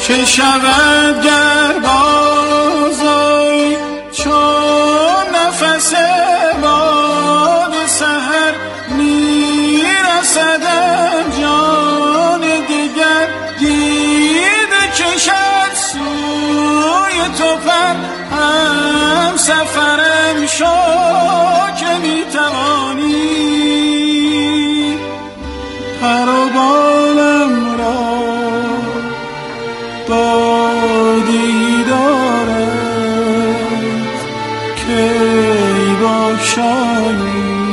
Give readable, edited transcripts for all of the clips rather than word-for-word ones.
چه شود گر بازای چون نفس باد سحر میرسدم جان دیگر دیده کشد سوی تو پر هم سفرم شو که میتوانی پر و بالم را با دیدارت کی باشایی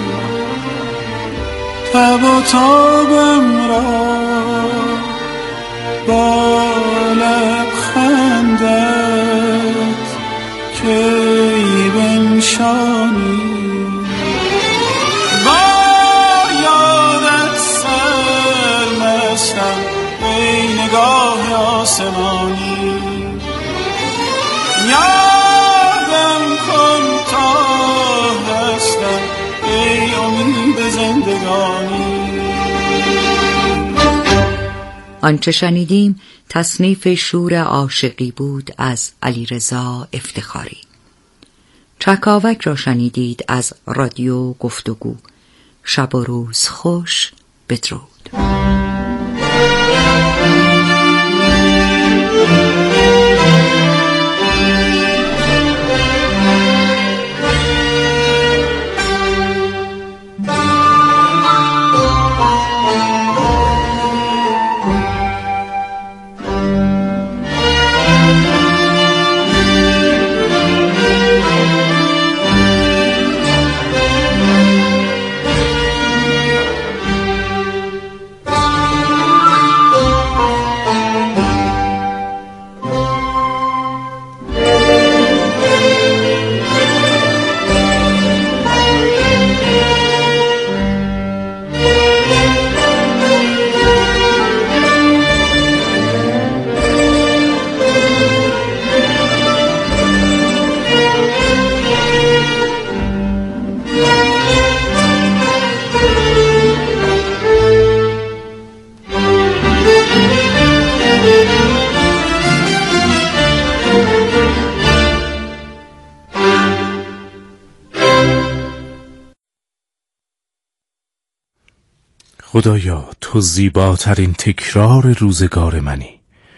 تب و تابم را با لبخندت کی بنشانی با یادت سرمستم ای نگاه آسمانی یادم کن تا هستم ای امید زندگانی. آنچه شنیدیم تصنیف شور عاشقی بود از علیرضا افتخاری. چکاوک را شنیدید از رادیو گفتگو. شب و روز خوش. بدرود. خدایا تو زیباترین تکرار روزگار منی.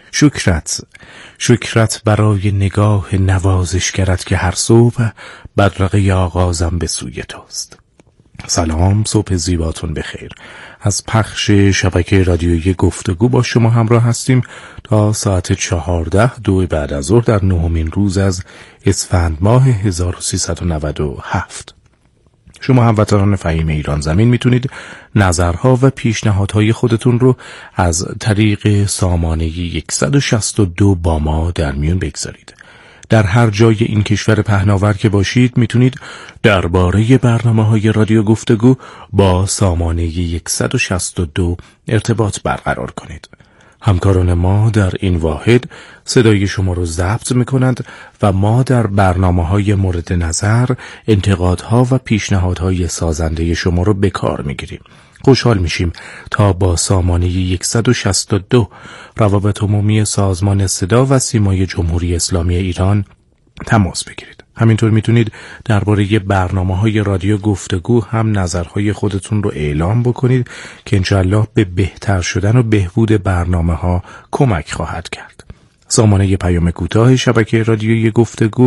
شکرت برای نگاه نوازشگرت که هر صبح بدرقه آغازم به سوی توست. سلام، صبح زیباتون بخیر. از پخش شبکه رادیویی گفتگو با شما همراه هستیم تا ساعت 14 بعد از ظهر در 9مین روز از اسفند ماه 1397. شما هموطنان فهیم ایران زمین میتونید نظرها و پیشنهادهای خودتون رو از طریق سامانه 162 با ما در میون بگذارید. در هر جای این کشور پهناور که باشید میتونید درباره برنامه‌های رادیو گفتگو با سامانه 162 ارتباط برقرار کنید. همکاران ما در این واحد صدای شما رو ضبط میکنند و ما در برنامه‌های مورد نظر انتقادها و پیشنهادهای سازنده شما رو به کار میگیریم. خوشحال میشیم تا با سامانه 162 روابط عمومی سازمان صدا و سیمای جمهوری اسلامی ایران تماس بگیرید. همینطور میتونید درباره برنامه‌های رادیو گفتگو هم نظرهای خودتون رو اعلام بکنید که انشالله به بهتر شدن و بهبود برنامه‌ها کمک خواهد کرد. سامانه پیام کوتاه شبکه رادیویی گفتگو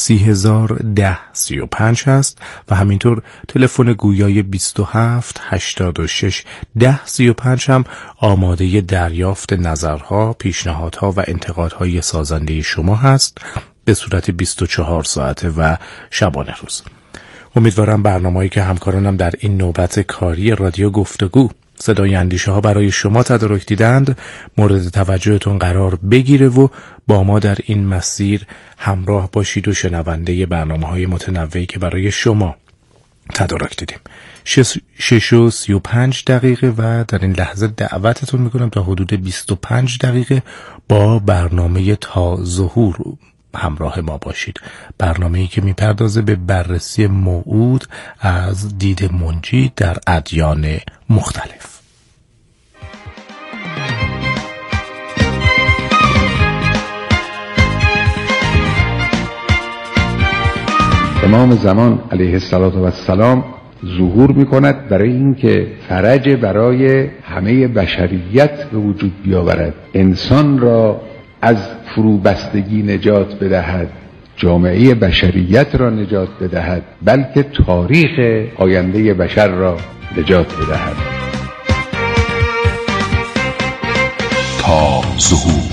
301035 هست و همینطور تلفن گویای 27 86 1035 هم آماده دریافت نظرها، پیشنهادها و انتقادهای سازنده شما هست به صورت 24 ساعته و شبانه روز. امیدوارم برنامه‌ای که همکارانم در این نوبت کاری رادیو گفتگو صدای اندیشه ها برای شما تدارک دیدند مورد توجهتون قرار بگیره و با ما در این مسیر همراه باشید و شنونده برنامه‌های متنوعی که برای شما تدارک دیدیم. 6:35 و در این لحظه دعوتتون میکنم تا حدود 25 دقیقه با برنامه تا ظهور همراه ما باشید. برنامه‌ای که میپردازه به بررسی موعود از دید منجی در ادیان مختلف. امام زمان علیه السلام ظهور میکند برای اینکه فرج برای همه بشریت به وجود بیاورد، انسان را از فروبستگی نجات بدهد، جامعه بشریت را نجات بدهد، بلکه تاریخ آینده بشر را نجات بدهد. تا ظهور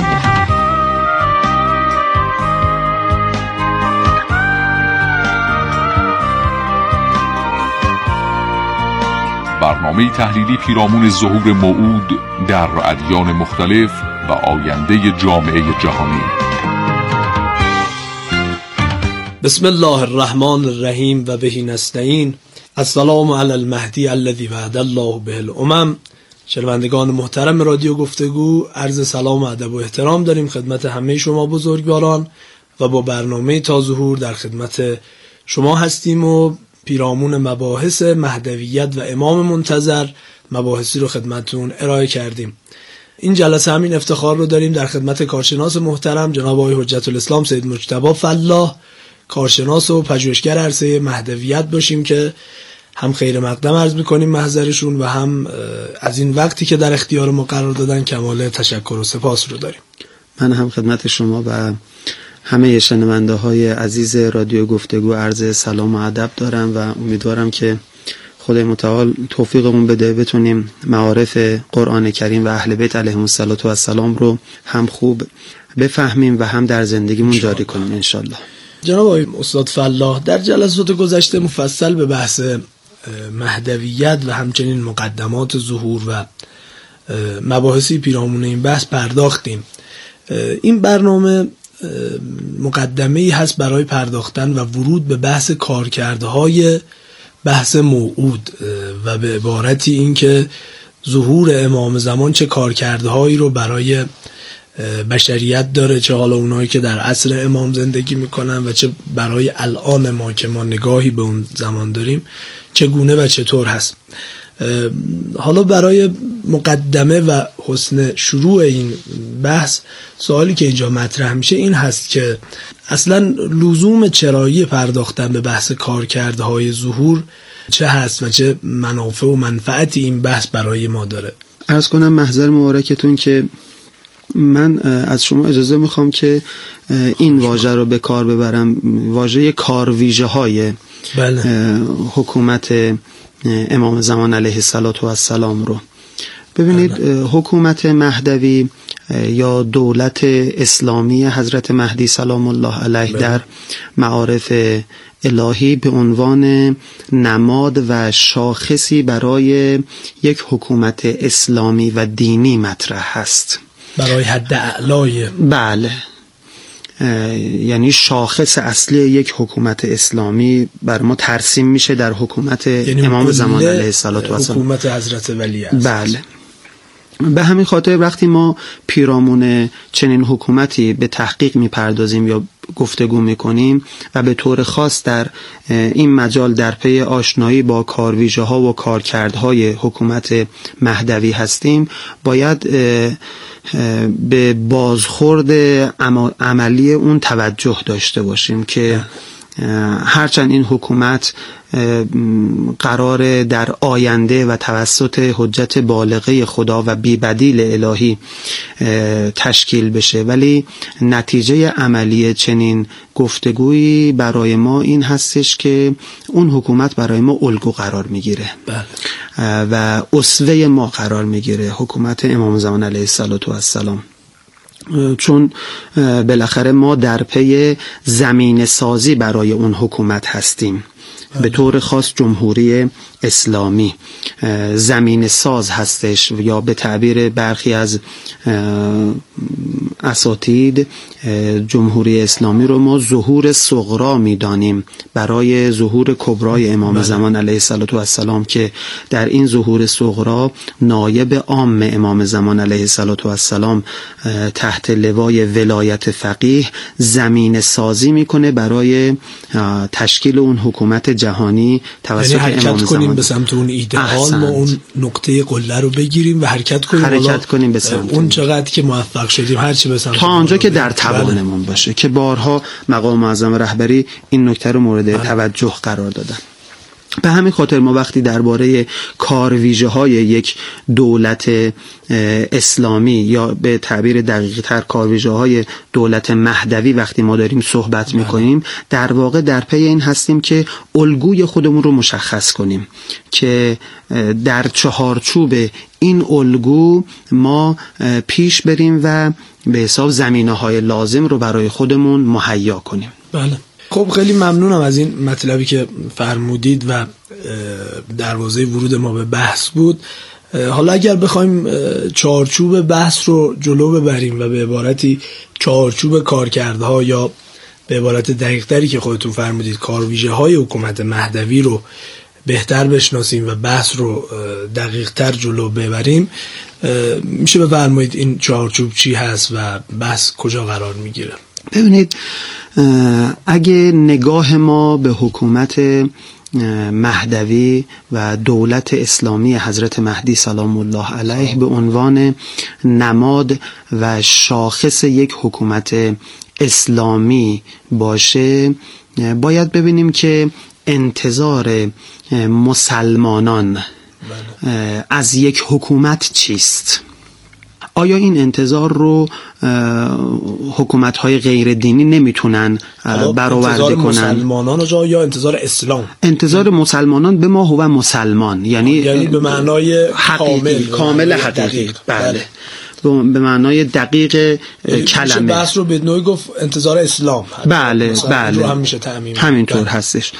برنامه تحلیلی پیرامون ظهور موعود در ادیان مختلف و آینده جامعه جهانی. بسم الله الرحمن الرحیم و بهی نستعین. السلام علی المهدی الذی وعد الله به الامم. شنوندگان محترم رادیو گفتگو، عرض سلام و ادب و احترام داریم خدمت همه شما بزرگواران و با برنامه تا ظهور در خدمت شما هستیم و پیرامون مباحث مهدویت و امام منتظر مباحثی رو خدمتتون ارائه کردیم. این جلسه همین افتخار رو داریم در خدمت کارشناس محترم جناب آقای حجت الاسلام سید مجتبی فلاح، کارشناس و پژوهشگر عرصه مهدویت باشیم که هم خیر مقدم عرض می‌کنیم محضرشون و هم از این وقتی که در اختیار ما قرار دادن کمال تشکر و سپاس رو داریم. من هم خدمت شما و همه شنونده های عزیز رادیو گفتگو عرض سلام و ادب دارم و امیدوارم که خدای متعال توفیقمون بده بتونیم معارف قرآن کریم و اهل بیت علیهم السلام رو هم خوب بفهمیم و هم در زندگیمون جاری کنیم انشالله. جناب آقای استاد فلاح، در جلسات گذشته مفصل به بحث مهدویت و همچنین مقدمات ظهور و مباحثی پیرامون این بحث پرداختیم. این برنامه مقدمه‌ای هست برای پرداختن و ورود به بحث کارکردهای بحث موعود و به عبارتی این که ظهور امام زمان چه کارکردهایی رو برای بشریت داره، چه حالا اونایی که در عصر امام زندگی میکنن و چه برای الان ما که ما نگاهی به اون زمان داریم چگونه و چطور هست. حالا برای مقدمه و حسن شروع این بحث سوالی که اینجا مطرح میشه این هست که اصلا لزوم چرایی پرداختن به بحث کارکردهای ظهور چه هست و چه منافع و منفعتی این بحث برای ما داره؟ عرض کنم محضر مبارکتون که من از شما اجازه میخوام که این واژه رو به کار ببرم، واژه کارویژه های حکومت امام زمان علیه السلام رو. ببینید حکومت مهدوی یا دولت اسلامی حضرت مهدی سلام الله علیه در معارف الهی به عنوان نماد و شاخصی برای یک حکومت اسلامی و دینی مطرح هست، برای حد اعلای. بله، یعنی شاخص اصلی یک حکومت اسلامی بر ما ترسیم میشه در حکومت یعنی امام زمان علیه السلام، حکومت حضرت ولی است. بله، به همین خاطر وقتی ما پیرامون چنین حکومتی به تحقیق میپردازیم یا گفتگو میکنیم و به طور خاص در این مجال در پی آشنایی با کارویژه ها و کارکردهای حکومت مهدوی هستیم، باید به بازخورد عملی اون توجه داشته باشیم که هرچند این حکومت قرار در آینده و توسط حجت بالغه خدا و بی‌بدیل الهی تشکیل بشه، ولی نتیجه عملی چنین گفتگویی برای ما این هستش که اون حکومت برای ما الگو قرار میگیره و اسوه ما قرار میگیره، حکومت امام زمان علیه السلام. چون بالاخره ما در پی زمینه سازی برای اون حکومت هستیم. به طور خاص جمهوری اسلامی زمینه ساز هستش یا به تعبیر برخی از اساتید جمهوری اسلامی رو ما ظهور صغرا می‌دانیم برای ظهور کبرای امام زمان علیه السلام که در این ظهور صغرا نایب عام امام زمان علیه السلام تحت لوای ولایت فقیه زمینه سازی میکنه برای تشکیل اون حکومت جهانی توسط یعنی حرکت امام کنیم زمان به سمت اون ایدئال، ما اون نقطه قله رو بگیریم و حرکت کنیم به سمت اون چقدر که موفق شدیم هرچی به سمت تا آنجا که در توانمون باشه، که بارها مقام معظم رهبری این نکته رو مورد توجه قرار دادن. به همین خاطر ما وقتی درباره کارویژه‌های یک دولت اسلامی یا به تعبیر دقیق‌تر کارویژه‌های دولت مهدوی وقتی ما داریم صحبت می‌کنیم، در واقع در پی این هستیم که الگوی خودمون رو مشخص کنیم که در چهارچوب این الگو ما پیش بریم و به حساب زمینه‌های لازم رو برای خودمون مهیا کنیم. بله. خب خیلی ممنونم از این مطلبی که فرمودید و دروازه ورود ما به بحث بود. حالا اگر بخوایم چارچوب بحث رو جلو ببریم و به عبارتی چارچوب کارکردها یا به عبارت دقیق‌تری که خودتون فرمودید کارویژه‌های حکومت مهدوی رو بهتر بشناسیم و بحث رو دقیق‌تر جلو ببریم، میشه بفرمایید این چارچوب چی هست و بحث کجا قرار میگیره؟ ببینید، اگه نگاه ما به حکومت مهدوی و دولت اسلامی حضرت مهدی سلام الله علیه به عنوان نماد و شاخص یک حکومت اسلامی باشه، باید ببینیم که انتظار مسلمانان از یک حکومت چیست؟ آیا این انتظار رو حکومت‌های غیر دینی نمیتونن برآورده کنن؟ انتظار مسلمانان یا انتظار اسلام؟ انتظار مسلمانان به ما هو مسلمان، یعنی به معنای کامل حقیقی. بله، به معنای دقیق کلمه. بحث رو به نوعی گفت انتظار اسلام. بله رو هم میشه تعمیم. همینطور هستش.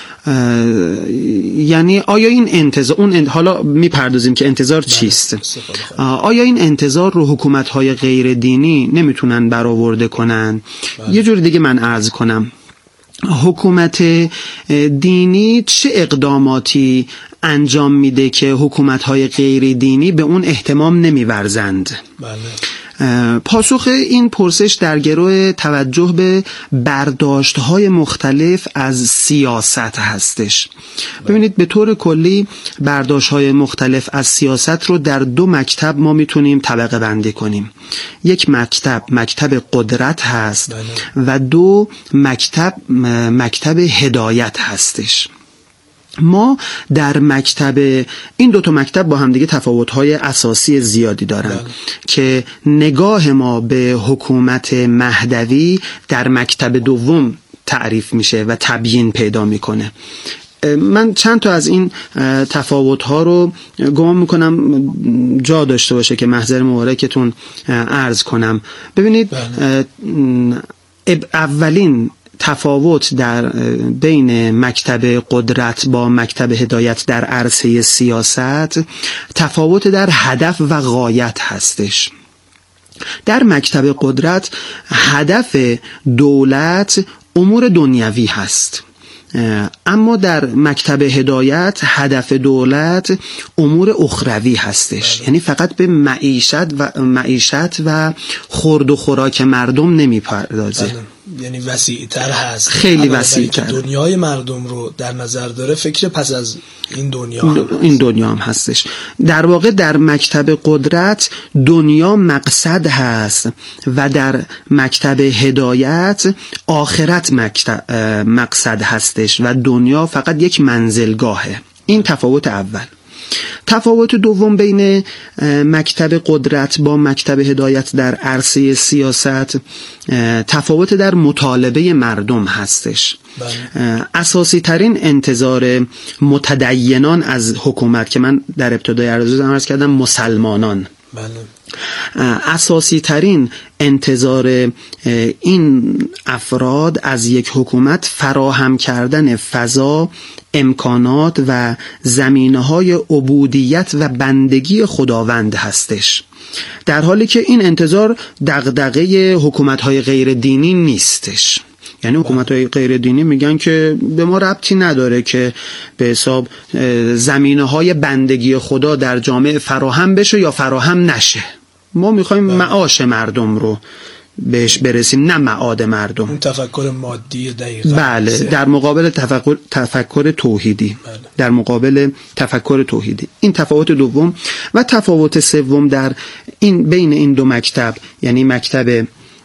یعنی آیا این انتظار حالا میپردازیم که انتظار چیست؟ آیا این انتظار رو حکومت‌های غیر دینی نمیتونن برآورده کنن؟ یه جور دیگه من عرض کنم، حکومت دینی چه اقداماتی انجام میده که حکومت‌های غیر دینی به اون اهتمام نمیورزند؟ پاسخ این پرسش در گروه توجه به برداشت‌های مختلف از سیاست هستش. ببینید، به طور کلی برداشت‌های مختلف از سیاست رو در دو مکتب ما میتونیم طبقه بندی کنیم. یک مکتب قدرت هست و دو مکتب هدایت هستش. ما در این دو تا مکتب با هم دیگه تفاوت‌های اساسی زیادی دارن که نگاه ما به حکومت مهدوی در مکتب دوم تعریف میشه و تبیین پیدا میکنه. من چند تا از این تفاوت‌ها رو گمان میکنم جا داشته باشه که محضر مبارکتون عرض کنم. ببینید، اولین تفاوت در بین مکتب قدرت با مکتب هدایت در عرصه سیاست تفاوت در هدف و غایت هستش. در مکتب قدرت هدف دولت امور دنیوی هست، اما در مکتب هدایت هدف دولت امور اخروی هستش. یعنی فقط به معیشت و خورد و خوراک مردم نمیپردازه. یعنی وسیع‌تر هست، خیلی وسیع‌تر. دنیای مردم رو در نظر داره، فکر پس از این دنیا هم هستش. در واقع در مکتب قدرت دنیا مقصد هست و در مکتب هدایت آخرت مقصد هستش و دنیا فقط یک منزلگاهه. این تفاوت اول. تفاوت دوم بین مکتب قدرت با مکتب هدایت در عرصه سیاست تفاوت در مطالبه مردم هستش. اساسی ترین انتظار متدینان از حکومت که من در ابتدای عرض کردم مسلمانان، اساسی ترین انتظار این افراد از یک حکومت فراهم کردن فضا، امکانات و زمینه‌های عبودیت و بندگی خداوند هستش، در حالی که این انتظار دغدغه حکومت‌های غیر دینی نیستش. یعنی حکومت‌های غیر دینی میگن که به ما ربطی نداره که به حساب زمینه‌های بندگی خدا در جامعه فراهم بشه یا فراهم نشه، ما میخوایم معاش مردم رو بهش برسیم، نه معاد مردم. اون تفکر مادی دقیقاً. بله، در مقابل تفکر توحیدی. بله. در مقابل تفکر توحیدی. این تفاوت دوم. و تفاوت سوم در این بین این دو مکتب، یعنی مکتب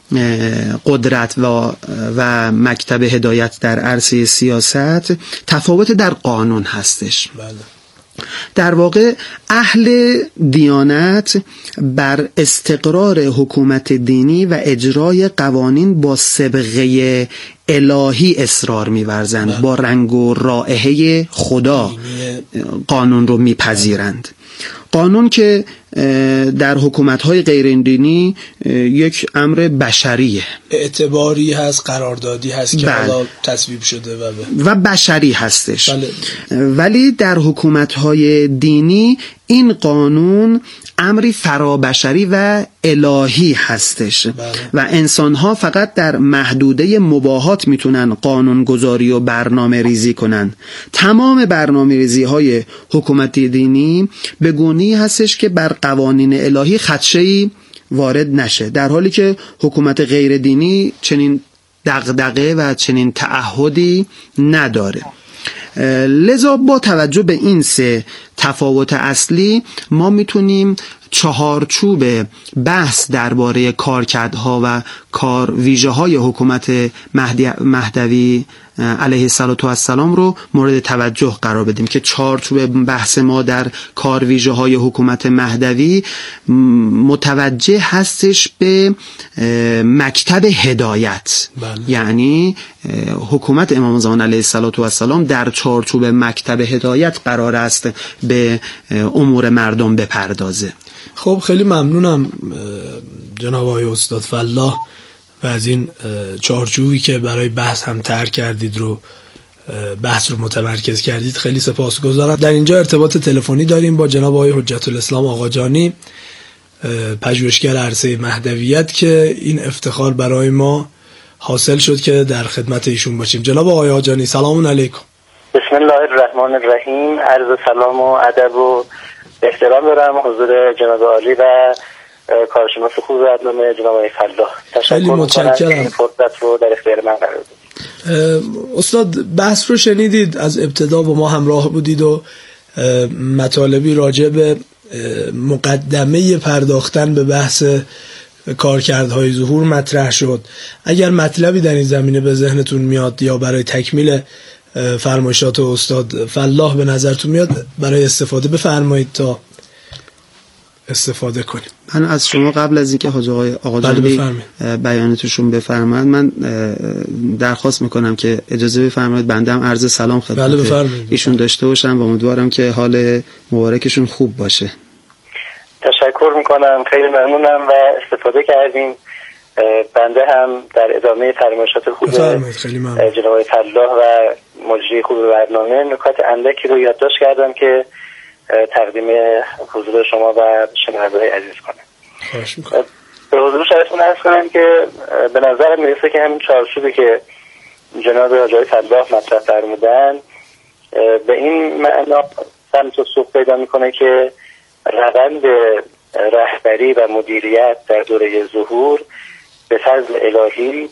قدرت و مکتب هدایت در عرصه سیاست، تفاوت در قانون هستش. بله. در واقع اهل دیانت بر استقرار حکومت دینی و اجرای قوانین با صبغه الهی اصرار می‌ورزند، با رنگ و رائحه خدا قانون رو میپذیرند. قانون که در حکومت‌های غیر دینی یک امر بشریه، اعتباری هست، قراردادی هست که حالا تصویب شده و بشری هستش. بله. ولی در حکومت‌های دینی این قانون امری فرابشری و الهی هستش. بله. و انسان‌ها فقط در محدوده مباهات میتونن قانون گذاری و برنامه ریزی کنن. تمام برنامه ریزی های حکومت دینی به گونه‌ای هستش که بر قوانین الهی خدشه‌ای وارد نشه، در حالی که حکومت غیر دینی چنین دغدغه و چنین تعهدی نداره. لذا با توجه به این سه تفاوت اصلی ما میتونیم چهارچوب بحث درباره کارکردها و کار ویژه های حکومت مهدوی علیه السلام رو مورد توجه قرار بدیم که چهارچوب بحث ما در کار ویژه های حکومت مهدوی متوجه هستش به مکتب هدایت. بله. یعنی حکومت امام زمان علیه السلام در چهارچوب مکتب هدایت قرار است به امور مردم بپردازه. خب خیلی ممنونم جناب آقای استاد فلاح و از این چارچوبی که برای بحث هم طرح کردید رو بحث رو متمرکز کردید، خیلی سپاسگزارم. در اینجا ارتباط تلفنی داریم با جناب آقای حجت الاسلام آقاجانی، پژوهشگر عرصه مهدویت، که این افتخار برای ما حاصل شد که در خدمت ایشون باشیم. جناب آقای آقاجانی سلام علیکم. بسم الله الرحمن الرحیم. عرض سلام و ادب و احترام دارم حضور جناب عالی و کارشناس خوب برنامه جناب آقای فلاح. خیلی متشکرم. فرصت رو در اختیار من قرار دادید. استاد بحث رو شنیدید، از ابتدا با ما همراه بودید و مطالبی راجع به مقدمه پرداختن به بحث کارکردهای ظهور مطرح شد. اگر مطلبی در این زمینه به ذهنتون میاد یا برای تکمیل فرمایشات استاد فلاح به نظرتون میاد برای استفاده بفرمایید تا استفاده کنیم. من از شما قبل از اینکه حاج آقای آقاجانی بیانتشون بفرمایید، من درخواست میکنم که اجازه بفرمایید بنده هم عرض سلام خدمت ایشون داشته باشم و امیدوارم که حال مبارکشون خوب باشه. تشکر میکنم، خیلی ممنونم و استفاده کردیم. بنده هم در ادامه فرمایشات خوب جناب آقای فلاح و مجری خوب برنامه نکات اندکی رو یادداشت کردم که تقدیم حضور شما و شنونده‌های عزیز کنم. خواهش میکنم. به حضور شما عرض کنم که به نظر میرسه که همین چارچوبی که جناب آقای فلاح مطرح فرمودن به این معنا سمت و سوق پیدا میکنه که روند رهبری و مدیریت در دوره ظهور به فضل الهی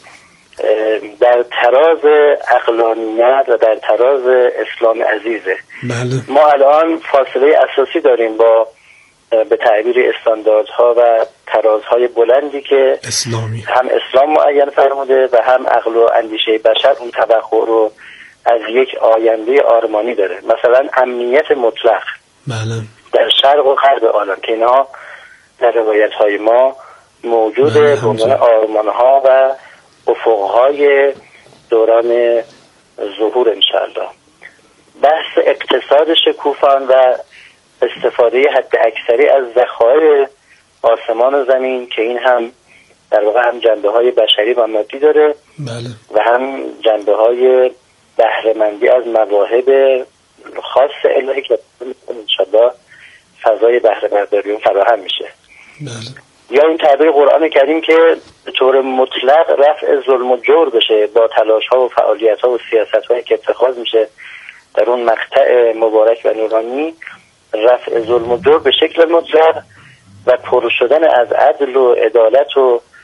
در تراز عقلانیت و در تراز اسلام عزیزه. بله. ما الان فاصله اساسی داریم با به تعبیر استانداردها و ترازهای بلندی که اسلامی هم اسلام معین فرموده و هم عقل و اندیشه بشر اون توقع رو از یک آینده آرمانی داره. مثلا امنیت مطلق. بله. در شرق و غرب عالم که اینها در روایت‌های ما موجوده به عنوان آرمان‌ها و افق‌های دوران ظهور انشاءالله. بحث اقتصاد شکوفان و استفاده حد اکثری از ذخایر آسمان و زمین که این هم در واقع هم جنبه‌های بشری و مادی داره. بله. و هم جنبه‌های بهره‌مندی از مواهب خاص الهی که انشاءالله فضای بهره‌برداری فراهم میشه. بله. یا این تعبیر قرآن کریم که به طور مطلق رفع ظلم و جور بشه با تلاش‌ها و فعالیت‌ها و سیاست‌هایی که اتخاذ میشه در اون مقطع مبارک و نورانی، رفع ظلم و جور به شکل مطلق و پر شدن از عدل و عدالت و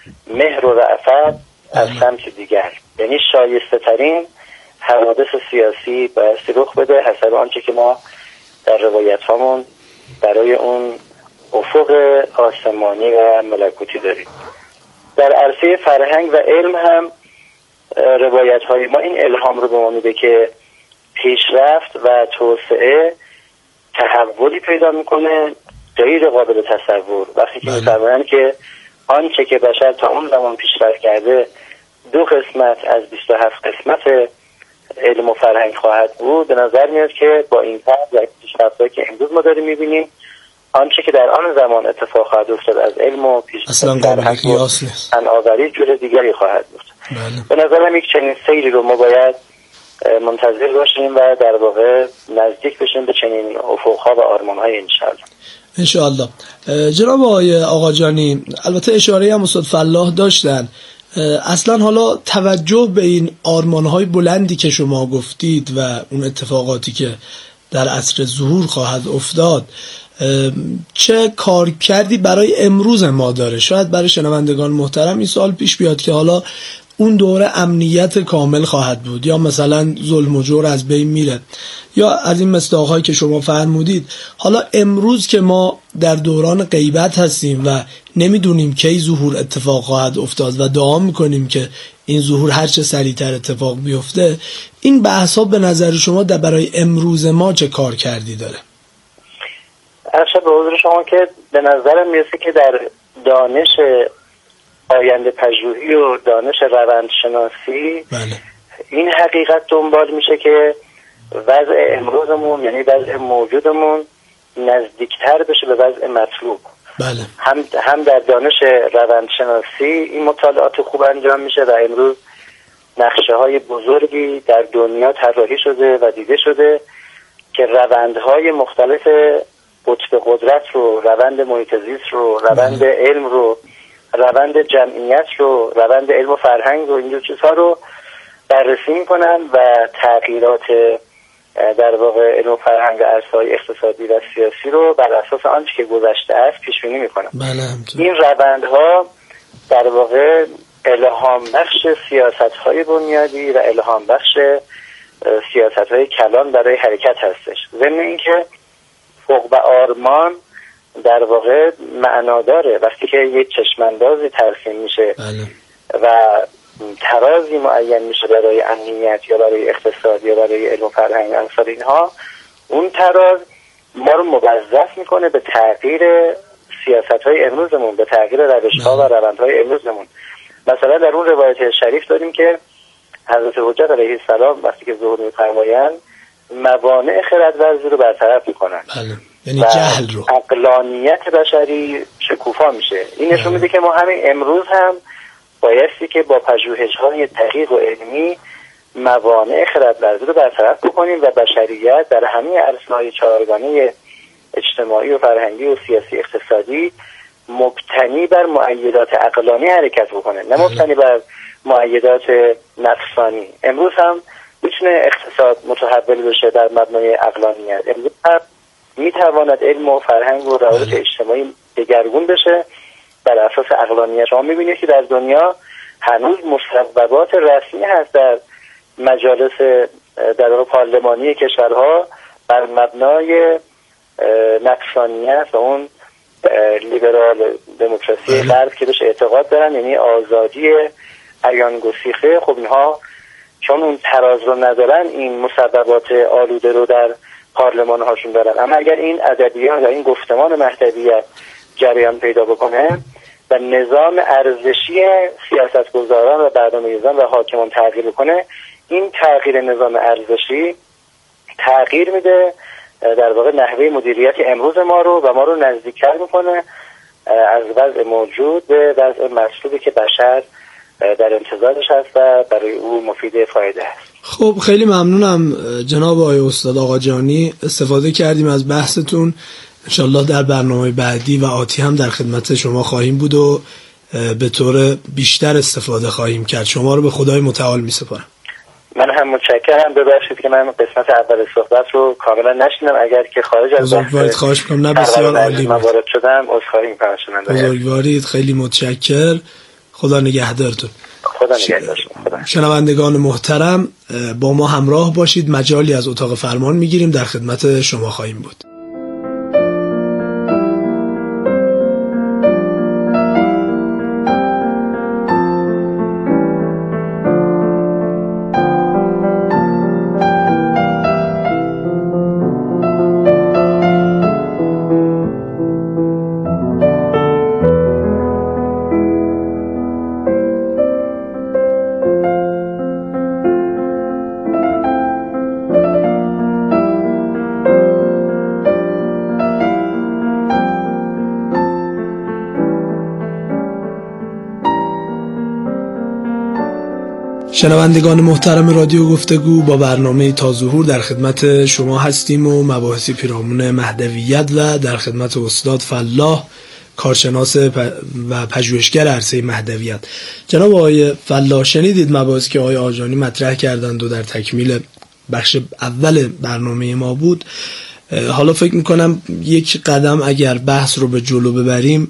مهر و رأفت از سمت دیگر. یعنی شایسته ترین حوادث سیاسی بایستی رخ بده حسب آنچه که ما در روایت هامون برای اون افق آسمانی و ملکوتی داریم. در عرصه فرهنگ و علم هم روایت های ما این الهام رو به ما میده که پیشرفت و توسعه تحولی پیدا میکنه غیر قابل تصور. وقتی که می‌فرمایند که آنچه که بشر تا اون زمان پیشرفت کرده 2 قسمت از 27 قسمت علم و فرهنگ خواهد بود، به نظر میاد که با این طرز و پیشرفت‌هایی که امروز ما داریم می‌بینیم آنچه که در آن زمان اتفاق خواهد افتاد از علم و پیشرفت فرهنگ و فناوری جور دیگری خواهد بود. به نظرم یک چنین سیری رو ما باید منتظر باشیم و در واقع نزدیک بشیم به چنین افق‌ها و آرمان‌های انشاءالله. جناب آقای آقاجانی، البته اشاره هم استاد فلاح داشتن، اصلا حالا توجه به این آرمان‌های بلندی که شما گفتید و اون اتفاقاتی که در عصر ظهور خواهد افتاد چه کار کردی برای امروز ما داره؟ شاید برای شنوندگان محترم این سوال پیش بیاد که حالا اون دوره امنیت کامل خواهد بود یا مثلا ظلم و جور از بین میره یا از این مصداق‌هایی که شما فرمودید. حالا امروز که ما در دوران غیبت هستیم و نمیدونیم کی ظهور اتفاق خواهد افتاد و دعا میکنیم که این ظهور هر چه سریعتر اتفاق بیفته، این بحث‌ها به نظر شما در برای امروز ما چه کار کردی داره؟ ارشد به حضور شما که به نظرم میرسه که در دانش آینده پژوهی و دانش روندشناسی این حقیقت دنبال میشه که وضع امروزمون یعنی وضع موجودمون نزدیکتر بشه به وضع مطلوب. هم در دانش روندشناسی این مطالعات خوب انجام میشه و امروز نقشه های بزرگی در دنیا طراحی شده و دیده شده که روندهای مختلف قطب قدرت رو، روند محیط زیست رو، روند علم رو، روند جمعیت رو، روند علم و فرهنگ رو، اینجور چیزها رو بررسی میکنن و تغییرات در واقع علم و فرهنگ و عرصه‌های اقتصادی و سیاسی رو بر اساس آنچه که گذشته است پیش بینی میکنن. این روندها در واقع الهام بخش سیاست‌های بنیادی و الهام بخش سیاست‌های کلان برای حرکت هستش. ضمن اینکه فوق و آرمان در واقع معنا داره وقتی که یک چشماندازی ترسیم میشه و ترازی معین میشه برای امنیت یا برای اقتصاد یا برای علم و فرهنگ امثال اینها، اون تراز ما رو موظف میکنه به تغییر سیاست‌های امروزمون، به تغییر روش‌ها و روندهای امروزمون. مثلا در اون روایت شریف داریم که حضرت حجت علیه السلام وقتی که ظهور می‌فرمایند موانع خردورزی رو برطرف میکنن، یعنی جهل رو، عقلانیت بشری شکوفا میشه. این نشون میده که ما همین امروز هم بایستی که با پژوهش‌های دقیق و علمی موانع خردورزی رو برطرف بکنیم و بشریت در همه عرصه‌های چهارگانه اجتماعی و فرهنگی و سیاسی اقتصادی مبتنی بر مؤیدات عقلانی حرکت بکنه، نه مبتنی بر مؤیدات نفسانی. امروز هم میتونه اقتصاد متحول بشه در مبنای عقلانیت. امروز هم میتواند علم و فرهنگ و روابط اجتماعی دگرگون بشه بر اساس عقلانیت. شما میبینید که در دنیا هنوز مصوبات رسمی هست در مجالس در واقع پارلمانی کشورها بر مبنای نفسانیت و اون لیبرال دموکراسی غرب که بهش اعتقاد دارن، یعنی آزادی عیان گسیخته. خب اینها چون اون تراز رو ندارن این مصوبات آلوده رو در پارلمان هاشون دارن. اما اگر این ادبیات یا این گفتمان مهدویت جریان پیدا بکنه و نظام ارزشی سیاستگزاران و برنامه‌ریزان و حاکمان تغییر بکنه، این تغییر نظام ارزشی تغییر میده در واقع نحوه مدیریت امروز ما رو و ما رو نزدیکتر میکنه از وضع موجود به وضع مطلوبی که بشر در انتظارش هست و برای او مفید فایده است. خب خیلی ممنونم جناب آقای استاد آقاجانی، استفاده کردیم از بحثتون. انشالله در برنامه بعدی و آتی هم در خدمت شما خواهیم بود و به طور بیشتر استفاده خواهیم کرد. شما رو به خدای متعال می سپارم. من هم متشکرم. ببخشید که من قسمت اول صحبت رو کاملا نشنیدم. اگر که خارج از بحث خواهش می‌کنم، نه بسیار عالی موارد شدم عذرخواهی می‌کنم. بزرگوارید، خیلی متشکر. خدا نگهدارتون. خدا نگهدارتون. شنوندگان محترم، با ما همراه باشید، مجالی از اتاق فرمان میگیریم، در خدمت شما خواهیم بود. شنوندگان محترم رادیو گفتگو، با برنامه تا ظهور در خدمت شما هستیم و مباحثی پیرامون مهدویت و در خدمت استاد فلاح، کارشناس و پژوهشگر عرصه مهدویت. جناب آقای فلاح، شنیدید مباحثی که آقای آجانی مطرح کردند و در تکمیل بخش اول برنامه ما بود. حالا فکر میکنم یک قدم اگر بحث رو به جلو ببریم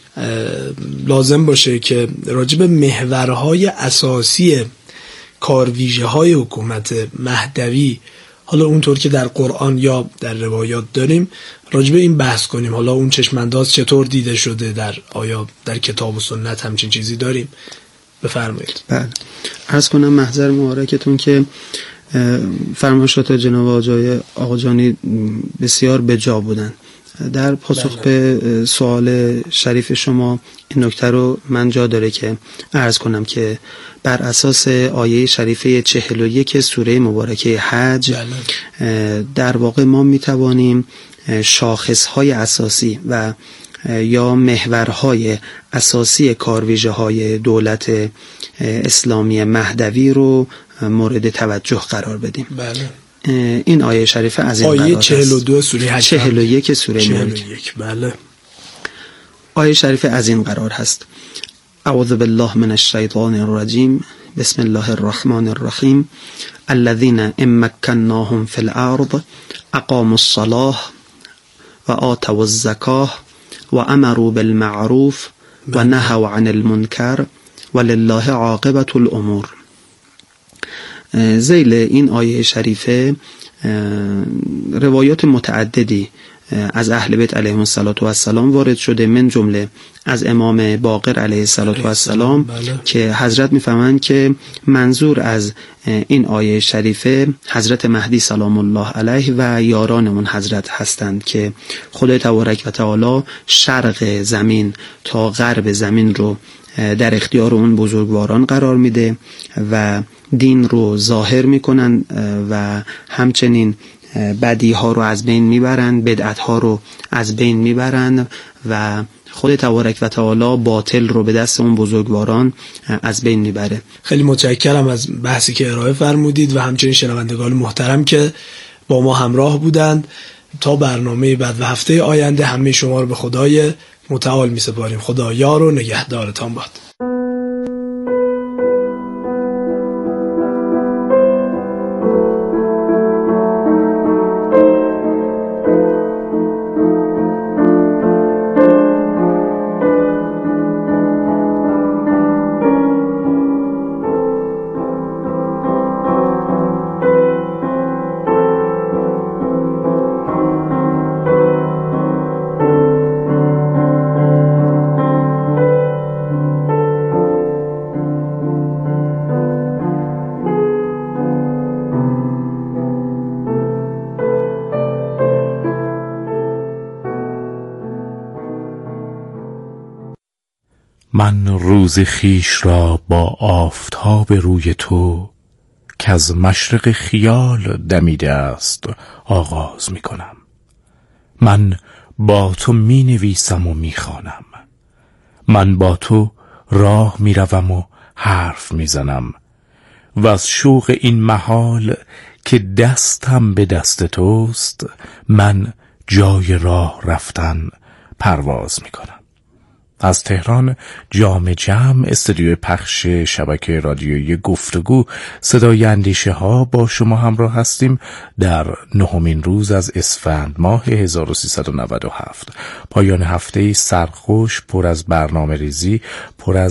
لازم باشه که راجب محورهای اساسی کارویژه های حکومت مهدوی، حالا اونطور که در قرآن یا در روایات داریم، راجب این بحث کنیم. حالا اون چشمانداز چطور دیده شده، آیا در کتاب و سنت همچین چیزی داریم؟ بفرمایید. بله، عرض کنم محضر مبارکتون که فرمایشات جناب آقا جانی بسیار بجا بودن. در پاسخ به سوال شریف شما این نکته رو من جا داره که عرض کنم که بر اساس آیه شریفه 41 سوره مبارکه حج در واقع ما میتوانیم شاخصهای اساسی و یا محورهای اساسی کارویژه‌های دولت اسلامی مهدوی رو مورد توجه قرار بدیم. بله. این آیه شریفه از این آیه 42 سوره حج 41 سوره ملک. بله. آیه شریفه از این قرار هست: اعوذ بالله من الشیطان الرجیم، بسم الله الرحمن الرحیم، الذين امكناهم في الارض اقاموا الصلاة و آتوا الزکاة و امروا بالمعروف و نهوا عن المنکر ولله عاقبة الامور. ذیل این آیه شریفه روایات متعددی از اهل بیت علیهم السلام وارد شده، من جمله از امام باقر علیه السلام که حضرت میفهمند که منظور از این آیه شریفه حضرت مهدی سلام الله علیه و یاران اون حضرت هستند که خدای تبارک و تعالی شرق زمین تا غرب زمین رو در اختیار اون بزرگواران قرار میده و دین رو ظاهر میکنن و همچنین بدی ها رو از بین میبرن، بدعت ها رو از بین میبرن و خود تبارک و تعالی باطل رو به دست اون بزرگواران از بین میبره. خیلی متشکرم از بحثی که ارائه فرمودید و همچنین شنوندگان محترم که با ما همراه بودند. تا برنامه بعد و هفته آینده همه شما رو به خدای متعال میسپاریم. خدا یار و نگهدارتان باد. من روز خیش را با آفتاب روی تو که از مشرق خیال دمیده است آغاز می کنم. من با تو می نویسم و می خوانم. من با تو راه می روم و حرف می زنم و از شوق این محال که دستم به دست توست من جای راه رفتن پرواز می کنم. از تهران جام جمع استودیو پخش شبکه رادیویی گفتگو صدای اندیشه ها با شما همراه هستیم در 9مین روز از اسفند ماه 1397. پایان هفته سرخوش پر از برنامه ریزی، پر از